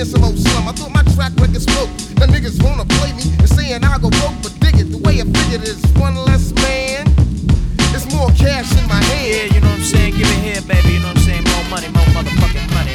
in some old slum. I thought my track record spoke. The niggas wanna play me and saying I'll go broke, but dig it. The way I figured it is one less man. It's more cash in my hand. Yeah, you know what I'm saying? Give it here, baby. You know what I'm saying? More money, more motherfucking money.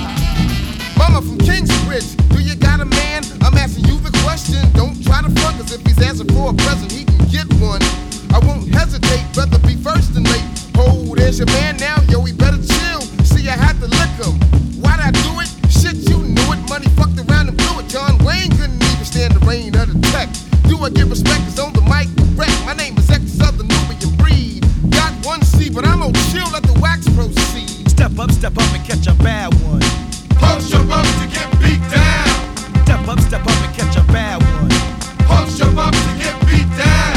Mama from Kingsbridge, do you got a man? I'm asking you the question. Don't try to front, cause if he's asking for a present, he can get one. I won't hesitate, rather be first than late. Oh, there's your man now, yo, he better chill. See, I had to lick him. Why'd I do it? Shit, you knew it. Money fucked around and blew it. John Wayne couldn't even stand the rain of the tech. Do I give respect? Cause on the mic, wreck. My name is X of the Nubian breed. Got one C, but I'm gonna chill, let the wax proceed. Step up and catch a bad one. Punch your up to get beat down. Step up and catch a bad one. Punch your up to get beat down.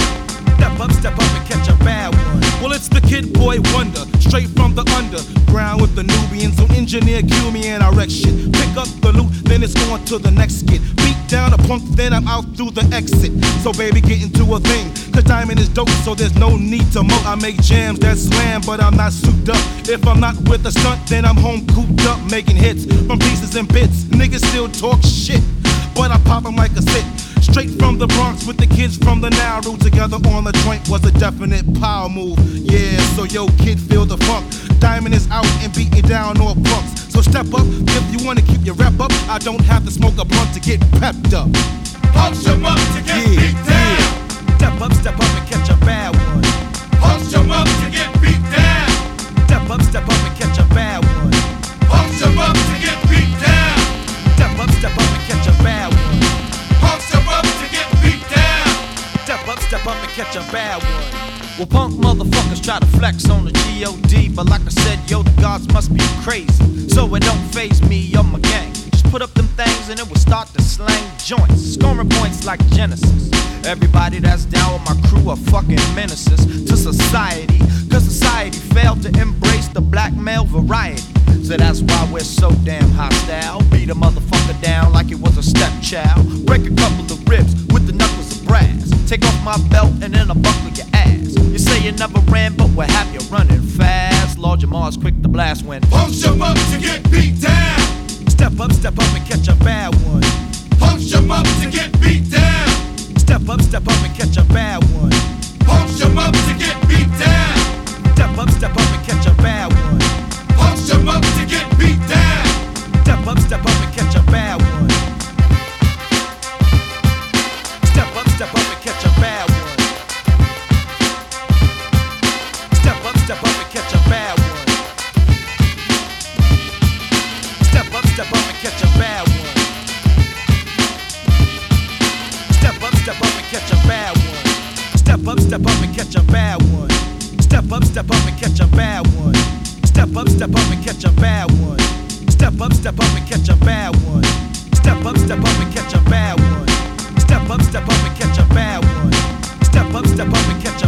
Step up and catch a bad one. Well, it's the Kid Boy Wonder, straight from the underground with the Nubians. So engineer cue me and I wreck shit. Pick up the loot, then it's on to the next skit. Beat down a punk, then I'm out through the exit. So baby, get into a thing, cause Diamond is dope, so there's no need to moat. I make jams that slam, but I'm not souped up. If I'm not with a stunt, then I'm home cooped up, making hits from pieces and bits. Niggas still talk shit, but I pop 'em like a sit. Straight from the Bronx with the kids from the Nauru. Together on the joint was a definite power move. Yeah, so yo kid, feel the funk. Diamond is out and beating down all punks. So step up if you wanna keep your rep up. I don't have to smoke a blunt to get pepped up. Punch your up to get beat down. Step up and catch a bad one. Punch your up to get beat down. Step up and catch a bad one. Punch your up to get beat down. Step up and catch a bad one. Punch your up to get beat down. Step up and catch a bad one. Well, punk motherfuckers try to flex on the G.O.D. But like I said, yo, the gods must be crazy. So it don't faze me or my gang. Just put up them things and it will start to slang joints. Scoring points like Genesis. Everybody that's down with my crew are fucking menaces to society. Cause society failed to embrace the black male variety. So that's why we're so damn hostile. Beat a motherfucker down like it was a stepchild. Break a couple of ribs with the knuckles of brass. Take off my belt and then I'll buckle your ass. You say you never ran, but we're happy you're running fast. Lord Jamal's quick to blast when punch your up to get beat down. Step up and catch a bad one. Punch your up to get beat down. Step up and catch a bad one. Punch your up to get beat down. Step up and catch a bad one. Punch your up to get beat down. Step up and catch a bad one. Step up and catch a bad one. Step up and catch a bad one. Step up and catch a bad one. Step up and catch a bad one. Step up and catch a bad one. Step up and catch a bad one. Step up and catch a bad one. Step up and catch a bad one. Step up and catch a bad one. Step up and catch a bad one. Step up and catch